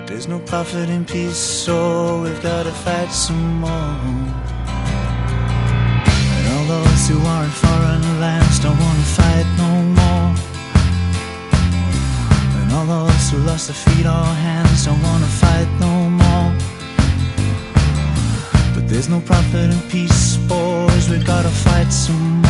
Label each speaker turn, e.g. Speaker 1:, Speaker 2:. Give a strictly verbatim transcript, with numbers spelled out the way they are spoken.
Speaker 1: There's no profit in peace, so we've gotta fight some more. And all those who are in foreign lands don't wanna fight no more. And all those who lost their feet or hands don't wanna fight no more. But there's no profit in peace, boys, we gotta fight some more.